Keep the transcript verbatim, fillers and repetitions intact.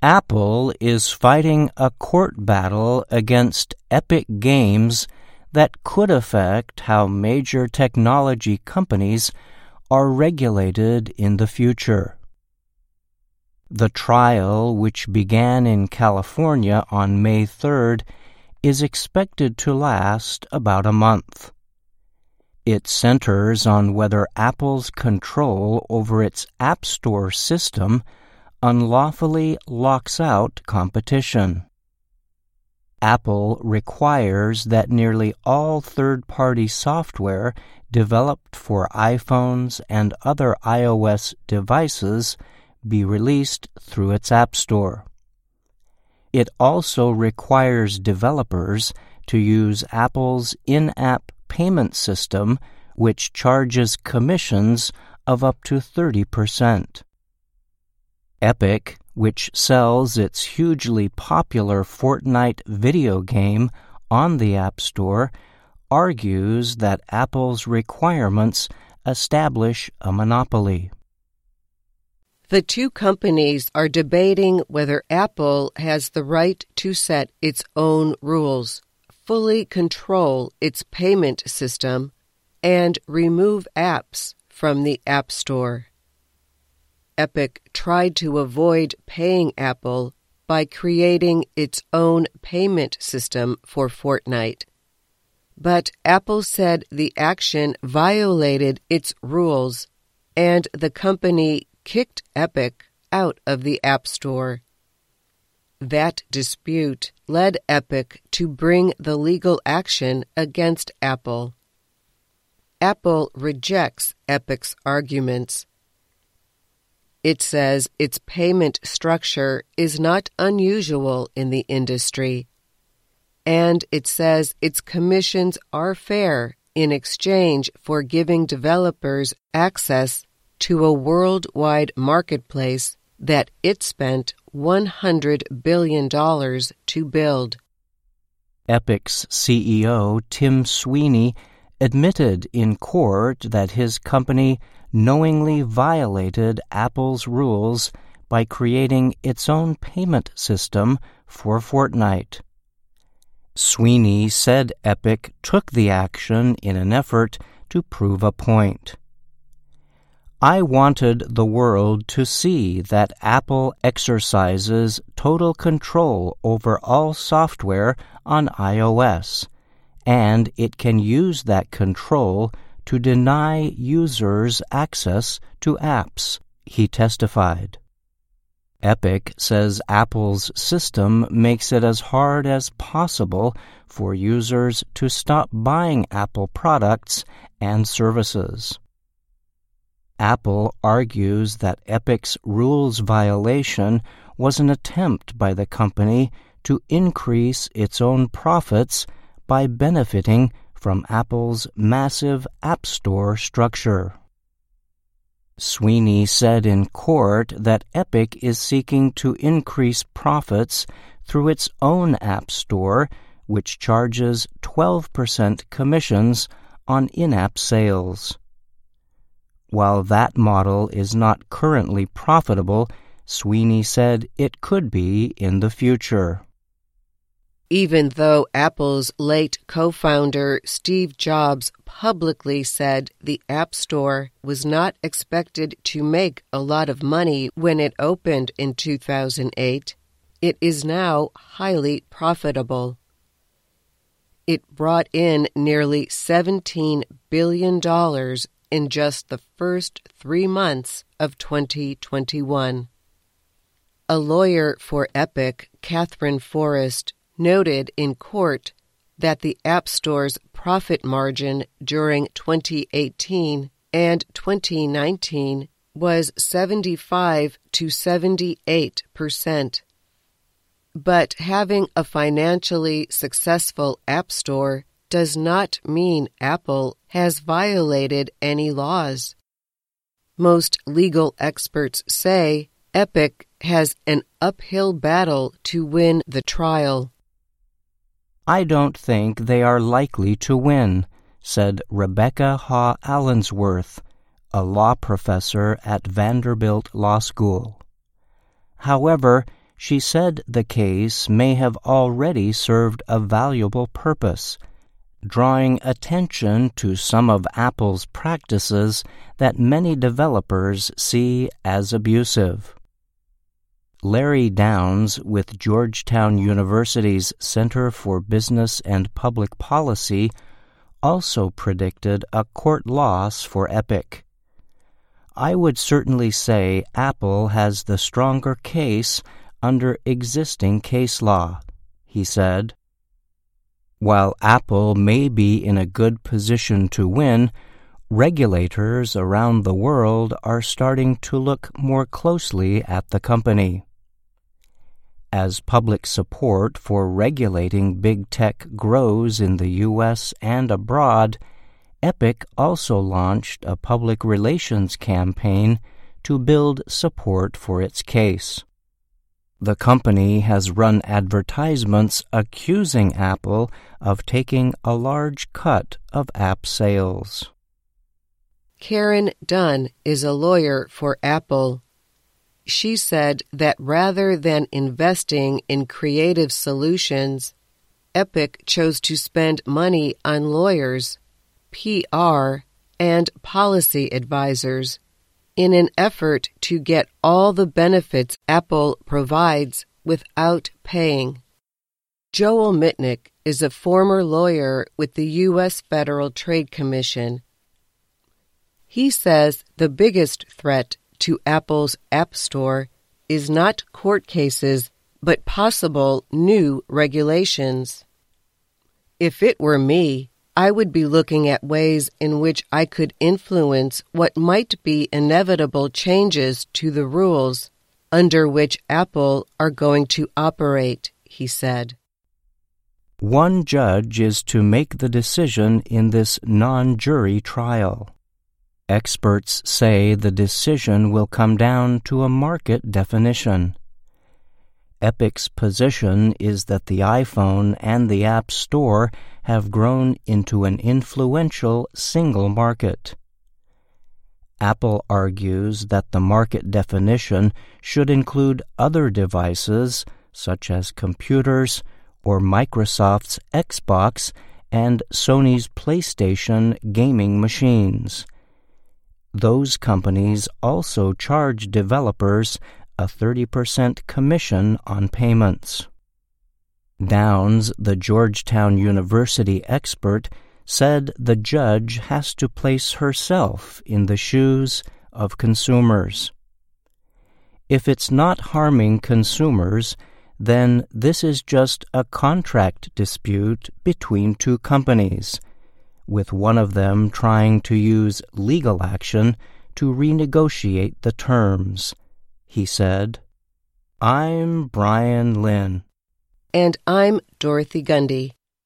Apple is fighting a court battle against Epic Games that could affect how major technology companies are regulated in the future. The trial, which began in California on May third, is expected to last about a month. It centers on whether Apple's control over its App Store system unlawfully locks out competition. Apple requires that nearly all third-party software developed for iPhones and other iOS devices be released through its App Store. It also requires developers to use Apple's in-app payment system, which charges commissions of up to thirty percent. Epic, which sells its hugely popular Fortnite video game on the App Store, argues that Apple's requirements establish a monopoly. The two companies are debating whether Apple has the right to set its own rules, fully control its payment system, and remove apps from the App Store. Epic tried to avoid paying Apple by creating its own payment system for Fortnite. But Apple said the action violated its rules, and the company kicked Epic out of the App Store. That dispute led Epic to bring the legal action against Apple. Apple rejects Epic's arguments. It says its payment structure is not unusual in the industry, and it says its commissions are fair in exchange for giving developers access to a worldwide marketplace that it spent one hundred billion dollars to build. Epic's C E O, Tim Sweeney, admitted in court that his company knowingly violated Apple's rules by creating its own payment system for Fortnite. Sweeney said Epic took the action in an effort to prove a point. I wanted the world to see that Apple exercises total control over all software on iOS, and it can use that control to deny users access to apps, he testified. Epic says Apple's system makes it as hard as possible for users to stop buying Apple products and services. Apple argues that Epic's rules violation was an attempt by the company to increase its own profits by benefiting from Apple's massive App Store structure. Sweeney said in court that Epic is seeking to increase profits through its own App Store, which charges twelve percent commissions on in-app sales. While that model is not currently profitable, Sweeney said it could be in the future. Even though Apple's late co-founder Steve Jobs publicly said the App Store was not expected to make a lot of money when it opened in two thousand eight, it is now highly profitable. It brought in nearly seventeen billion dollars in just the first three months of twenty twenty-one. A lawyer for Epic, Catherine Forrest, noted in court that the App Store's profit margin during twenty eighteen and twenty nineteen was seventy-five to seventy-eight percent. But having a financially successful App Store does not mean Apple has violated any laws. Most legal experts say Epic has an uphill battle to win the trial. I don't think they are likely to win, said Rebecca Haw Allensworth, a law professor at Vanderbilt Law School. However, she said the case may have already served a valuable purpose, drawing attention to some of Apple's practices that many developers see as abusive. Larry Downs with Georgetown University's Center for Business and Public Policy also predicted a court loss for Epic. I would certainly say Apple has the stronger case under existing case law, he said. While Apple may be in a good position to win, regulators around the world are starting to look more closely at the company. As public support for regulating big tech grows in the U S and abroad, Epic also launched a public relations campaign to build support for its case. The company has run advertisements accusing Apple of taking a large cut of app sales. Karen Dunn is a lawyer for Apple. She said that rather than investing in creative solutions, Epic chose to spend money on lawyers, P R, and policy advisors in an effort to get all the benefits Apple provides without paying. Joel Mitnick is a former lawyer with the U S Federal Trade Commission. He says the biggest threat to Apple's App Store is not court cases, but possible new regulations. If it were me, I would be looking at ways in which I could influence what might be inevitable changes to the rules under which Apple are going to operate, he said. One judge is to make the decision in this non-jury trial. Experts say the decision will come down to a market definition. Epic's position is that the iPhone and the App Store have grown into an influential single market. Apple argues that the market definition should include other devices, such as computers or Microsoft's Xbox and Sony's PlayStation gaming machines. Those companies also charge developers a thirty percent commission on payments. Downs, the Georgetown University expert, said the judge has to place herself in the shoes of consumers. If it's not harming consumers, then this is just a contract dispute between two companies, with one of them trying to use legal action to renegotiate the terms, he said. I'm Brian Lynn. And I'm Dorothy Gundy.